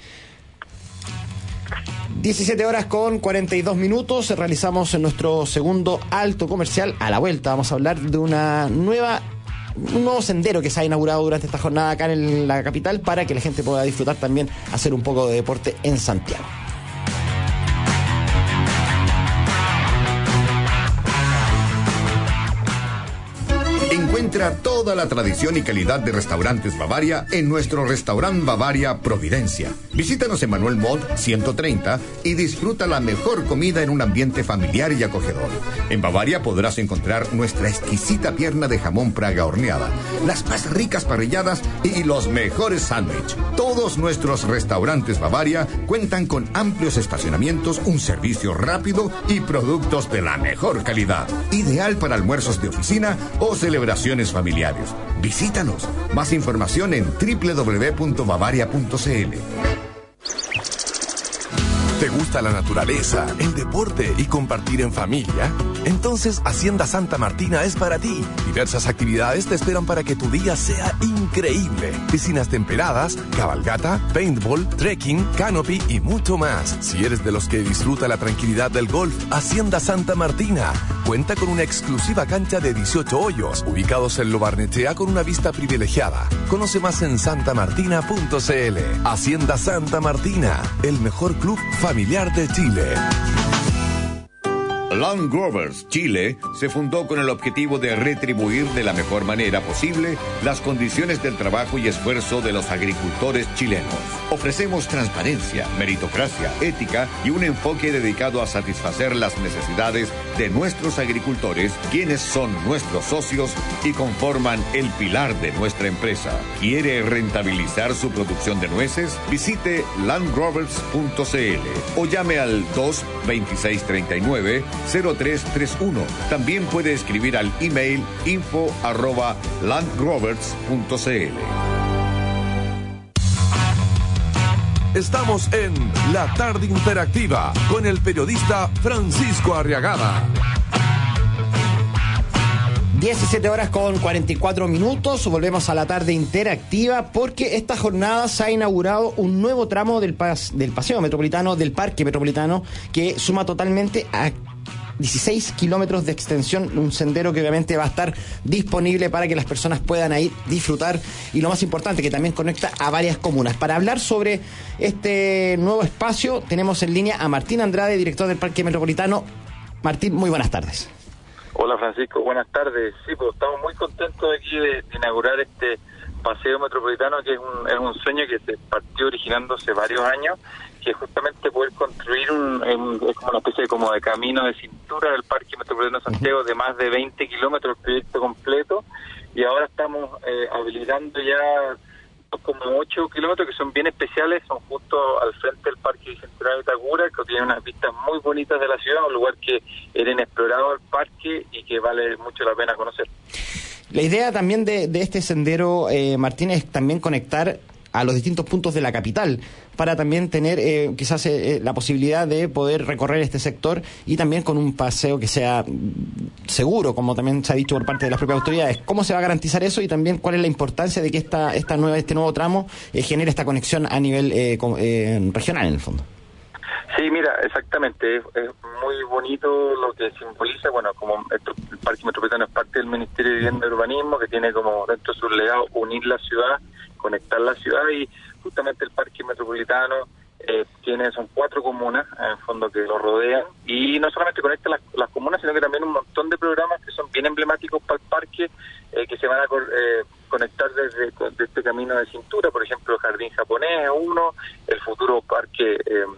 17:42. Realizamos nuestro segundo alto comercial. A la vuelta vamos a hablar de un nuevo sendero que se ha inaugurado durante esta jornada acá en la capital, para que la gente pueda disfrutar también, hacer un poco de deporte en Santiago. Encuentra toda la tradición y calidad de Restaurantes Bavaria en nuestro Restaurant Bavaria Providencia. Visítanos en Manuel Montt 130 y disfruta la mejor comida en un ambiente familiar y acogedor. En Bavaria podrás encontrar nuestra exquisita pierna de jamón Praga horneada, las más ricas parrilladas y los mejores sándwiches. Todos nuestros Restaurantes Bavaria cuentan con amplios estacionamientos, un servicio rápido y productos de la mejor calidad. Ideal para almuerzos de oficina o celebraciones familiares. Visítanos. Más información en www.bavaria.cl. ¿Te gusta la naturaleza, el deporte y compartir en familia? Entonces Hacienda Santa Martina es para ti. Diversas actividades te esperan para que tu día sea increíble. Piscinas temperadas, cabalgata, paintball, trekking, canopy y mucho más. Si eres de los que disfruta la tranquilidad del golf, Hacienda Santa Martina cuenta con una exclusiva cancha de 18 hoyos, ubicados en Lo Barnechea con una vista privilegiada. Conoce más en santamartina.cl. Hacienda Santa Martina, el mejor club familiar de Chile. Land Grovers Chile se fundó con el objetivo de retribuir de la mejor manera posible las condiciones del trabajo y esfuerzo de los agricultores chilenos. Ofrecemos transparencia, meritocracia, ética y un enfoque dedicado a satisfacer las necesidades de nuestros agricultores, quienes son nuestros socios y conforman el pilar de nuestra empresa. ¿Quiere rentabilizar su producción de nueces? Visite landgrovers.cl o llame al 22639-0331. También puede escribir al email info@landgrovers.cl. Estamos en La Tarde Interactiva con el periodista Francisco Arriagada. 17:44. Volvemos a La Tarde Interactiva porque esta jornada se ha inaugurado un nuevo tramo del paseo metropolitano, del Parque Metropolitano, que suma totalmente a 16 kilómetros de extensión, un sendero que obviamente va a estar disponible para que las personas puedan ahí disfrutar, y lo más importante, que también conecta a varias comunas. Para hablar sobre este nuevo espacio tenemos en línea a Martín Andrade, director del Parque Metropolitano. Martín, muy buenas tardes. Hola Francisco, buenas tardes. Sí, pues estamos muy contentos aquí de inaugurar este paseo metropolitano, que es un sueño que se partió originando hace varios años, que justamente poder construir es como una especie de camino de cintura del Parque Metropolitano de Santiago de más de 20 kilómetros, el proyecto completo, y ahora estamos habilitando ya como 8 kilómetros que son bien especiales, son justo al frente del Parque Bicentenario de Itacura, que tiene unas vistas muy bonitas de la ciudad, un lugar que era inexplorado el parque y que vale mucho la pena conocer. La idea también de este sendero, Martín, es también conectar a los distintos puntos de la capital, para también tener quizás la posibilidad de poder recorrer este sector, y también con un paseo que sea seguro, como también se ha dicho por parte de las propias autoridades. ¿Cómo se va a garantizar eso? Y también cuál es la importancia de que este nuevo tramo genere esta conexión a nivel regional, en el fondo. Sí, mira, exactamente, es muy bonito lo que simboliza, bueno, como el Parque Metropolitano es parte del Ministerio de Vivienda y Urbanismo, que tiene como dentro de su legado unir la ciudad, conectar la ciudad, y justamente el Parque Metropolitano son 4 comunas, en el fondo, que lo rodean, y no solamente conecta las comunas, sino que también un montón de programas que son bien emblemáticos para el parque, que se van a conectar desde este camino de cintura. Por ejemplo, el Jardín Japonés es uno, el futuro Parque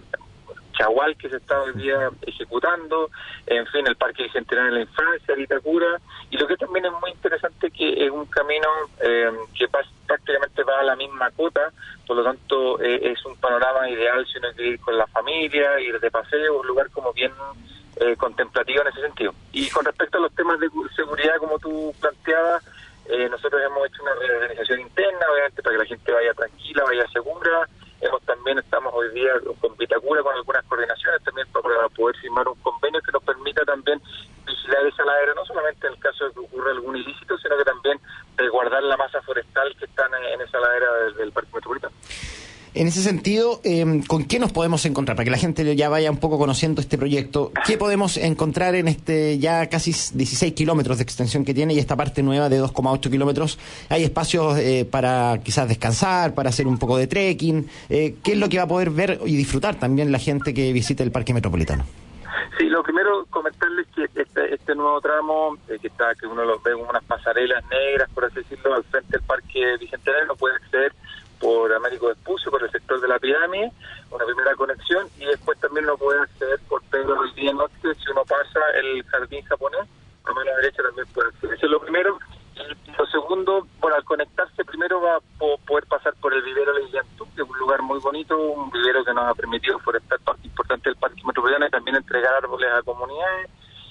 Chagual, que se está hoy día ejecutando, en fin, el Parque Bicentenario de la Infancia de Itacura, y lo que también es muy interesante que es un camino que prácticamente va a la misma cota, por lo tanto es un panorama ideal si uno quiere ir con la familia, ir de paseo, un lugar como bien contemplativo en ese sentido. Y con respecto a los temas de seguridad, como tú planteabas, nosotros hemos hecho una reorganización interna, obviamente, para que la gente vaya tranquila, vaya segura. Estamos hoy día con Vitacura, con algunas coordinaciones también para poder firmar un convenio que nos permita también vigilar esa ladera, no solamente en el caso de que ocurra algún ilícito, sino que también resguardar la masa forestal que está en esa ladera del Parque Metropolitano. En ese sentido, ¿con qué nos podemos encontrar? Para que la gente ya vaya un poco conociendo este proyecto, ¿qué podemos encontrar en este ya casi 16 kilómetros de extensión que tiene, y esta parte nueva de 2,8 kilómetros? Hay espacios para quizás descansar, para hacer un poco de trekking. ¿Qué es lo que va a poder ver y disfrutar también la gente que visite el Parque Metropolitano? Sí, lo primero, comentarles que este nuevo tramo, que uno lo ve como unas pasarelas negras, por así decirlo, al frente del Parque Bicentenario, no puede acceder por Américo Vespucio, por el sector de la Pirámide, una primera conexión, y después también lo puede acceder por Pedro Valdivia Norte. Si uno pasa el Jardín Japonés, a mano derecha también puede acceder. Eso es lo primero. Y lo segundo, bueno, al conectarse primero va a poder pasar por el vivero Leillantú, que es un lugar muy bonito, un vivero que nos ha permitido forestar parte importante del Parque Metropolitano, y también entregar árboles a comunidades.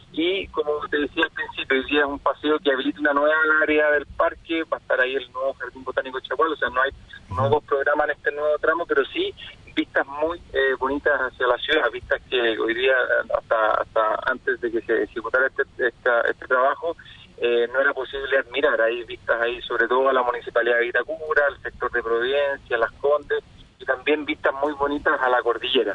Y como te decía al principio, hoy día es un paseo que habilita una nueva área del parque, va a estar ahí el nuevo Jardín Botánico Chagual, o sea, no hay nuevos programas en este nuevo tramo, pero sí vistas muy bonitas hacia la ciudad, vistas que hoy día, hasta antes de que se ejecutara este trabajo, no era posible admirar. Hay vistas ahí sobre todo a la Municipalidad de Vitacura, al sector de Providencia, Las Condes, y también vistas muy bonitas a la cordillera.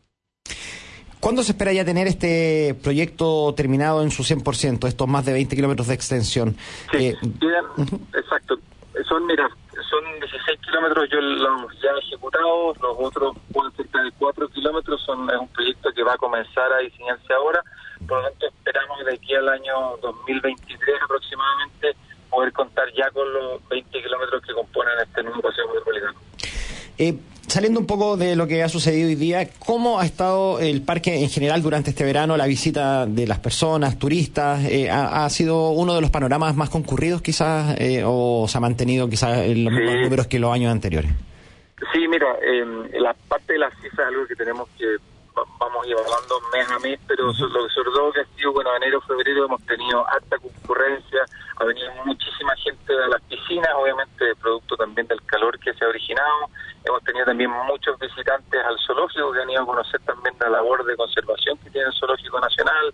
¿Cuándo se espera ya tener este proyecto terminado en su 100%, estos más de 20 kilómetros de extensión? Sí, exacto. Son 16 kilómetros los ya ejecutados, los otros cerca de 4 kilómetros. Es un proyecto que va a comenzar a diseñarse ahora, por lo tanto esperamos de aquí al año 2023 aproximadamente poder contar ya con los 20 kilómetros que componen este nuevo paseo metropolitano. Saliendo un poco de lo que ha sucedido hoy día, ¿cómo ha estado el parque en general durante este verano? La visita de las personas, turistas, ¿ha sido uno de los panoramas más concurridos quizás o se ha mantenido quizás en los mismos números que los años anteriores? Sí, mira, la parte de las cifras es algo que tenemos que vamos evaluando mes a mes, pero sobre todo que ha sido, bueno, enero, febrero hemos tenido alta concurrencia, ha venido muchísima gente a las piscinas, obviamente producto también del calor que se ha originado. Hemos tenido también muchos visitantes al zoológico que han ido a conocer también la labor de conservación que tiene el Zoológico Nacional.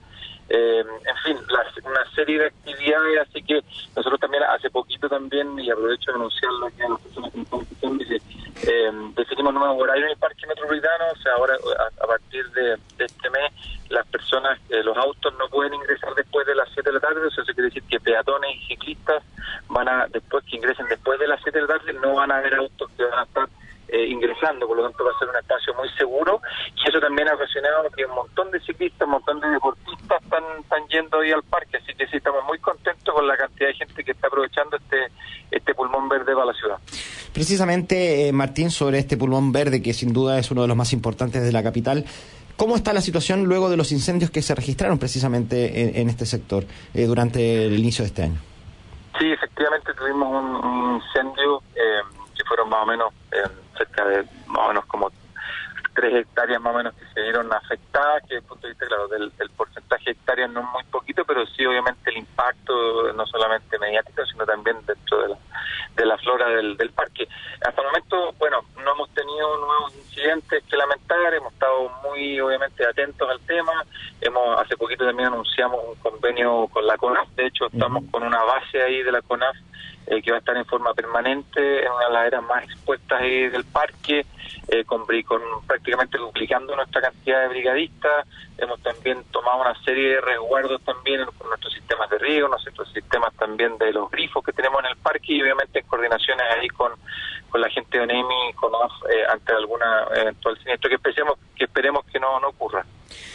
En fin, una serie de actividades, así que nosotros también hace poquito también, y aprovecho de anunciarlo aquí a las personas que están escuchando, definimos nuevos horarios en el Parque Metropolitano. O sea, ahora a partir de este mes las personas, los autos no pueden ingresar después de las 7 de la tarde, o sea, eso quiere decir que peatones y ciclistas después que ingresen después de las 7 de la tarde no van a haber autos que van a estar ingresando, por lo tanto va a ser un espacio muy seguro, y eso también ha ocasionado que un montón de ciclistas, un montón de deportistas están yendo hoy al parque, así que sí, estamos muy contentos con la cantidad de gente que está aprovechando este pulmón verde para la ciudad. Precisamente, Martín, sobre este pulmón verde, que sin duda es uno de los más importantes de la capital, ¿cómo está la situación luego de los incendios que se registraron precisamente en este sector durante el inicio de este año? Sí, efectivamente tuvimos un incendio que fueron más o menos cerca de más o menos como 3 hectáreas más o menos que se vieron afectadas, que desde el punto de vista, claro, del porcentaje de hectáreas no es muy poquito, pero sí obviamente el impacto no solamente mediático, sino también dentro de la flora del parque. Hasta el momento, bueno, no hemos tenido nuevos incidentes que lamentar, hemos estado muy obviamente atentos al tema, hace poquito también anunciamos un convenio con la CONAF, de hecho estamos con una base ahí de la CONAF que va a estar en forma permanente en una de las áreas más expuestas ahí del parque, con prácticamente duplicando nuestra cantidad de brigadistas. Hemos también tomado una serie de resguardos también con nuestros sistemas de riego, nuestros sistemas también de los grifos que tenemos en el parque, y obviamente en coordinaciones ahí con la gente de ONEMI y CONAF ante alguna eventual siniestro que esperemos que no ocurra.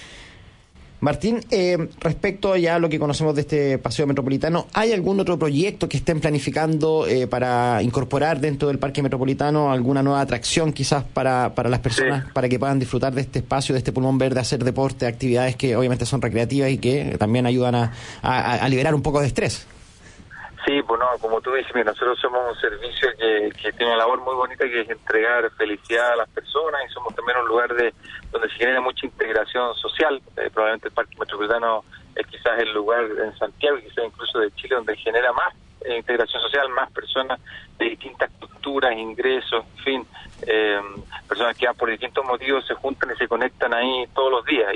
Martín, respecto ya a lo que conocemos de este paseo metropolitano, ¿hay algún otro proyecto que estén planificando para incorporar dentro del parque metropolitano alguna nueva atracción quizás para las personas, para que puedan disfrutar de este espacio, de este pulmón verde, hacer deporte, actividades que obviamente son recreativas y que también ayudan a liberar un poco de estrés? Sí, bueno, como tú dices, mira, nosotros somos un servicio que tiene una labor muy bonita, que es entregar felicidad a las personas, y somos también un lugar donde se genera mucha integración social. Probablemente el Parque Metropolitano es quizás el lugar en Santiago y quizás incluso de Chile donde genera más integración social, más personas de distintas culturas, ingresos, en fin, personas que por distintos motivos se juntan y se conectan ahí todos los días,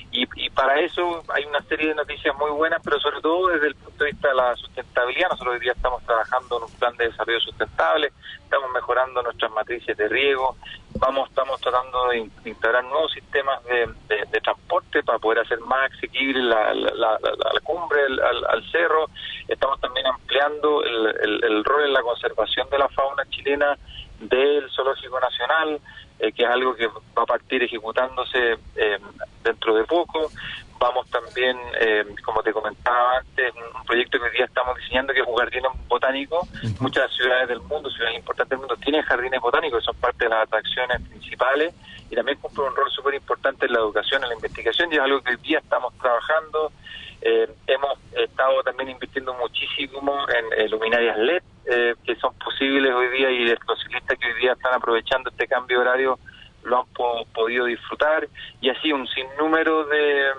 y para eso hay una serie de noticias muy buenas, pero sobre todo desde el punto de vista de la sustentabilidad. Nosotros hoy día estamos trabajando en un plan de desarrollo sustentable, estamos mejorando nuestras matrices de riego, estamos tratando de integrar nuevos sistemas de transporte para poder hacer más asequible la cumbre, al cerro. Estamos también ampliando el rol en la conservación de la fauna chilena del Zoológico Nacional, que es algo que va a partir ejecutándose dentro de poco. Vamos también, como te comentaba antes, un proyecto que hoy día estamos diseñando, que es un jardín botánico. Muchas ciudades del mundo, ciudades importantes del mundo, tienen jardines botánicos, que son parte de las atracciones principales, y también cumplen un rol súper importante en la educación, en la investigación, y es algo que hoy día estamos trabajando. Hemos estado también invirtiendo muchísimo en luminarias LED, que son posibles hoy día, y los ciclistas que hoy día están aprovechando este cambio de horario lo han podido disfrutar, y así un sinnúmero de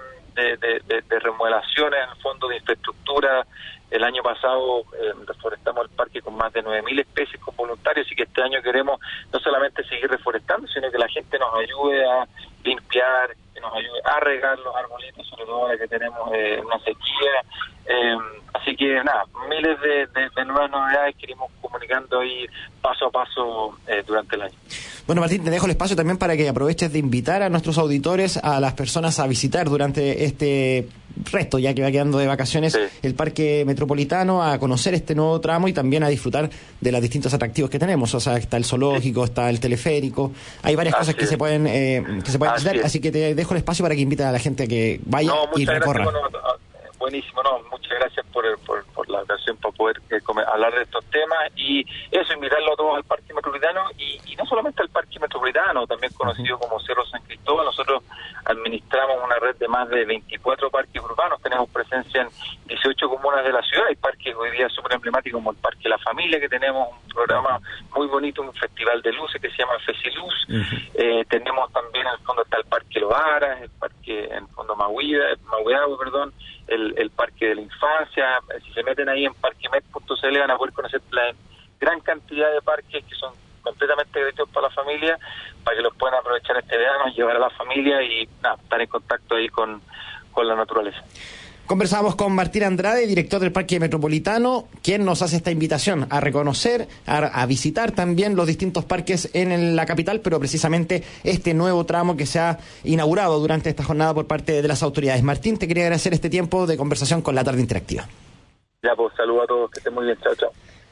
remodelaciones en el fondo de infraestructura. El año pasado reforestamos el parque con más de 9.000 especies con voluntarios, y que este año queremos no solamente seguir reforestando, sino que la gente nos ayude a limpiar, que nos ayude a regar los arbolitos, sobre todo ahora que tenemos una sequía. Así que nada, miles de nuevas novedades queremos comunicar comunicando ahí paso a paso durante el año. Bueno, Martín, te dejo el espacio también para que aproveches de invitar a nuestros auditores, a las personas a visitar durante este resto, ya que va quedando de vacaciones, el Parque Metropolitano, a conocer este nuevo tramo y también a disfrutar de los distintos atractivos que tenemos. O sea, está el zoológico, está el teleférico, hay varias cosas que se pueden visitar, así que te dejo el espacio para que invites a la gente a que vaya y recorra. Buenísimo, muchas gracias por la ocasión para poder hablar de estos temas y eso, invitarlo a todos al Parque Metropolitano y no solamente al Parque Metropolitano, también conocido como Cerro San Cristóbal. Nosotros administramos una red de más de 24 parques urbanos, tenemos presencia en 18 comunas de la ciudad. Hay parques hoy día súper emblemáticos como el Parque La Familia, que tenemos un programa muy bonito, un festival de luces que se llama Fesiluz. Tenemos también en el fondo está el Parque Loara, el Parque en fondo Mahueahue, perdón, el Parque de la Infancia. Si se meten ahí en parquemed.cl van a poder conocer la gran cantidad de parques que son completamente gratuitos para la familia, para que los puedan aprovechar este verano, llevar a la familia y estar en contacto ahí con la naturaleza. Conversamos con Martín Andrade, director del Parque Metropolitano, quien nos hace esta invitación a reconocer, a visitar también los distintos parques en la capital, pero precisamente este nuevo tramo que se ha inaugurado durante esta jornada por parte de las autoridades. Martín, te quería agradecer este tiempo de conversación con La Tarde Interactiva. Ya, pues saludos a todos, que estén muy bien, chao, chao.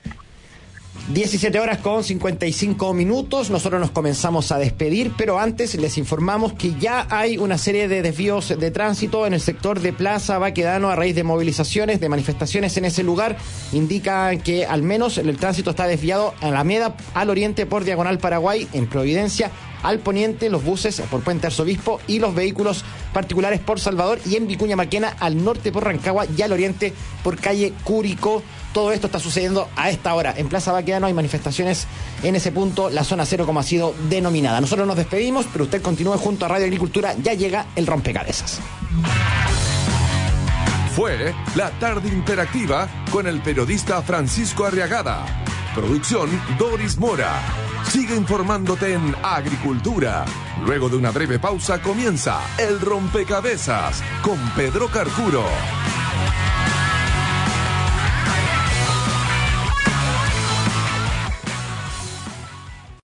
17:55. Nosotros nos comenzamos a despedir, pero antes les informamos que ya hay una serie de desvíos de tránsito en el sector de Plaza Baquedano a raíz de movilizaciones, de manifestaciones en ese lugar. Indican que al menos el tránsito está desviado a Alameda, al oriente por Diagonal Paraguay, en Providencia, al poniente los buses por Puente Arzobispo y los vehículos particulares por Salvador, y en Vicuña Maquena al norte por Rancagua y al oriente por calle Curicó. Todo esto está sucediendo a esta hora. En Plaza Baquedano hay manifestaciones en ese punto, la zona cero como ha sido denominada. Nosotros nos despedimos, pero usted continúe junto a Radio Agricultura. Ya llega el rompecabezas. Fue La Tarde Interactiva con el periodista Francisco Arriagada. Producción Doris Mora. Sigue informándote en Agricultura. Luego de una breve pausa comienza el rompecabezas con Pedro Carcuro.